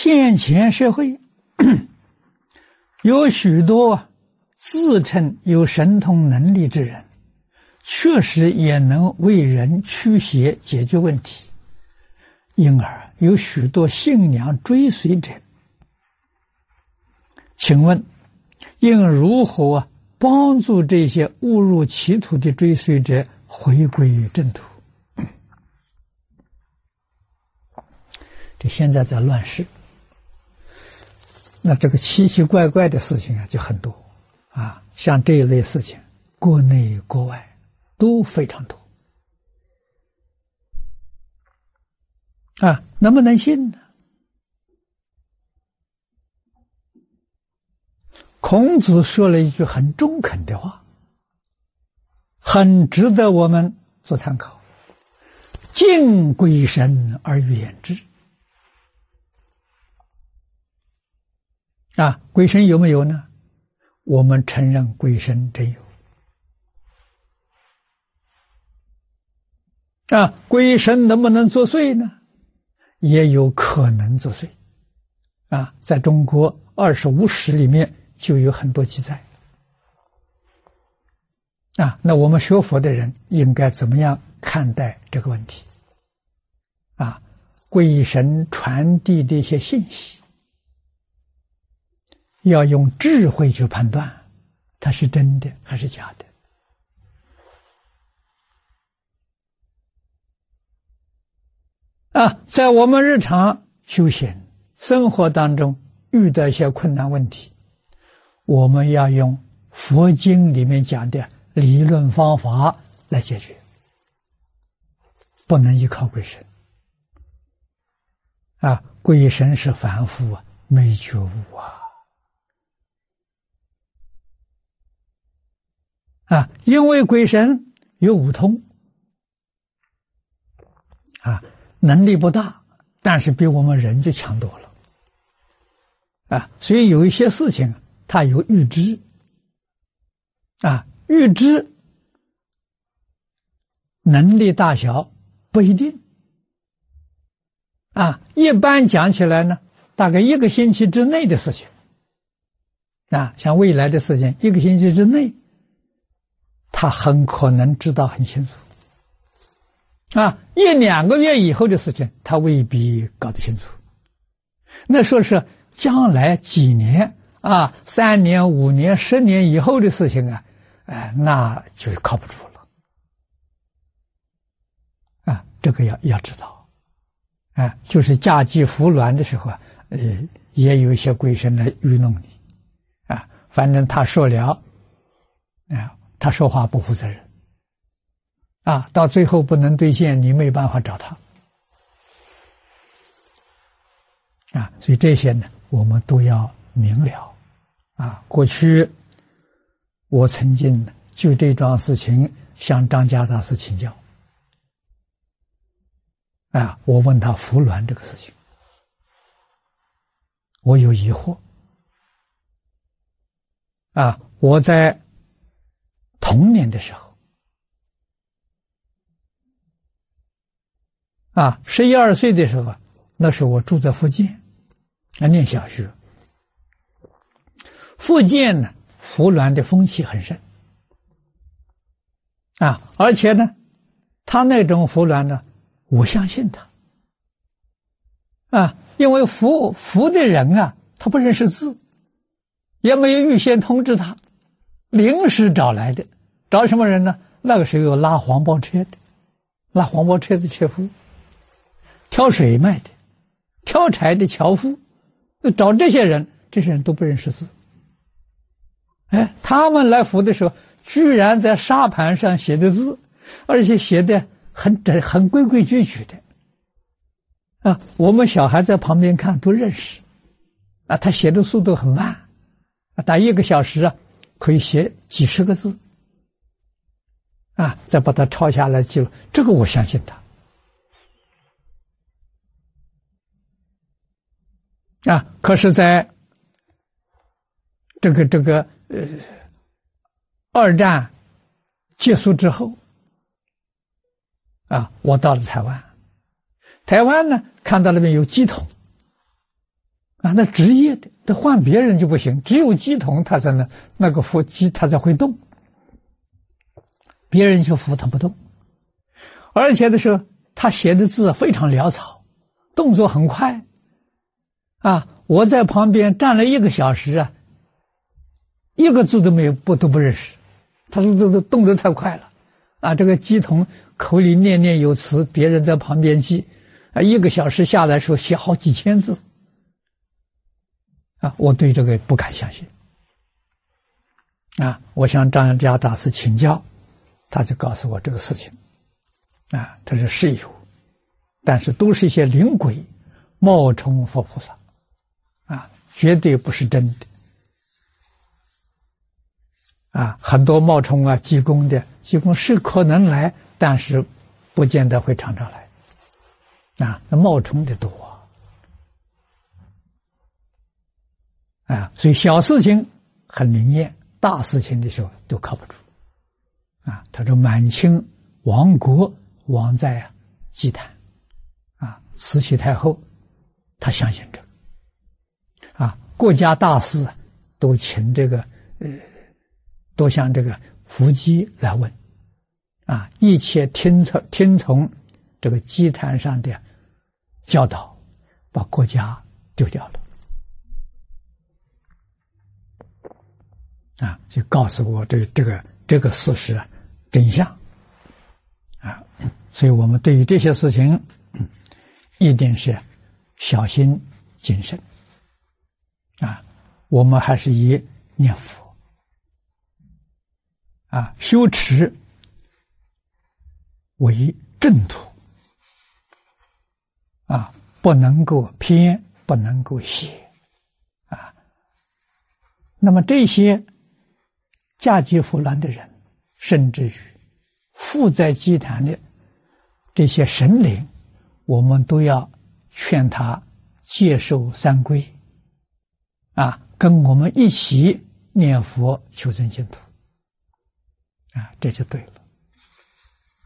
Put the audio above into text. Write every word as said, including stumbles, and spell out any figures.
现前社会有许多自称有神通能力之人，确实也能为人驱邪解决问题，因而有许多信仰追随者。请问应如何帮助这些误入歧途的追随者回归正途？这现在在乱世，那这个奇奇怪怪的事情啊就很多啊，像这一类事情，国内国外都非常多啊，能不能信呢？孔子说了一句很中肯的话，很值得我们做参考：敬鬼神而远之。啊，鬼神有没有呢？我们承认鬼神真有。啊，鬼神能不能作祟呢？也有可能作祟。啊，在中国二十五史里面就有很多记载。啊，那我们学佛的人应该怎么样看待这个问题？啊，鬼神传递的一些信息，要用智慧去判断，它是真的还是假的。啊，在我们日常修行生活当中遇到一些困难问题，我们要用佛经里面讲的理论方法来解决，不能依靠鬼神。啊，鬼神是凡夫啊，没觉悟啊。啊，因为鬼神有五通，啊，能力不大，但是比我们人就强多了，啊，所以有一些事情他有预知，啊，预知能力大小不一定，啊，一般讲起来呢，大概一个星期之内的事情，啊，像未来的事情，一个星期之内。他很可能知道很清楚，啊，一两个月以后的事情，他未必搞得清楚。那说是将来几年啊，三年、五年、十年以后的事情啊，哎，那就靠不住了。啊，这个要要知道，啊，就是嫁鸡服卵的时候啊，呃，也有一些鬼神来愚弄你，啊，反正他说了，啊。他说话不负责任，啊，到最后不能兑现，你没办法找他，啊，所以这些呢，我们都要明了，啊，过去我曾经就这桩事情向张家大师请教，啊，我问他服卵这个事情，我有疑惑，啊，我在童年的时候，啊，十一二岁的时候，那时候我住在福建，啊，念小学。福建呢，服卵的风气很盛，啊，而且呢，他那种服卵呢，我相信他，啊，因为服服的人啊，他不认识字，也没有预先通知他，临时找来的。找什么人呢？那个时候有拉黄包车的，拉黄包车的车夫，挑水卖的，挑柴的樵夫，找这些人，这些人都不认识字。哎，他们来服的时候，居然在沙盘上写的字，而且写的很整、很规规矩矩的。啊，我们小孩在旁边看都认识。啊，他写的速度很慢，啊，打一个小时啊，可以写几十个字。啊，再把它抄下来记录，这个我相信他。啊，可是在这个这个呃二战结束之后，啊，我到了台湾，台湾呢看到那边有鸡桶， 啊，那职业的，得换别人就不行，只有乩童他才能那个佛乩他才会动，别人去扶他不动。而且的时候，他写的字非常潦草，动作很快，啊，我在旁边站了一个小时啊，一个字都没有，不都不认识，他都都都动得太快了，啊，这个乩童口里念念有词，别人在旁边记，啊，一个小时下来时候写好几千字。啊，我对这个不敢相信。啊，我向张扬家大师请教，他就告诉我这个事情。啊，他说是有，但是都是一些灵鬼冒充佛菩萨，啊，绝对不是真的。啊，很多冒充啊济公的，济公是可能来，但是不见得会常常来。啊，那冒充的多。啊，所以小事情很灵验，大事情的时候都靠不住。啊，他说满清亡国亡在啊祭坛，啊，慈禧太后她相信这个，啊，国家大事都请这个呃，都向这个伏击来问，啊，一切听从听从这个祭坛上的教导，把国家丢掉了。啊，就告诉我这个这个这个事实啊真相啊，所以我们对于这些事情，嗯、一定是小心谨慎啊。我们还是以念佛啊修持为正途啊，不能够偏，不能够邪啊。那么这些嫁接腐烂的人，甚至于附在祭坛的这些神灵，我们都要劝他接受三皈，啊，跟我们一起念佛求生净土，啊，这就对了。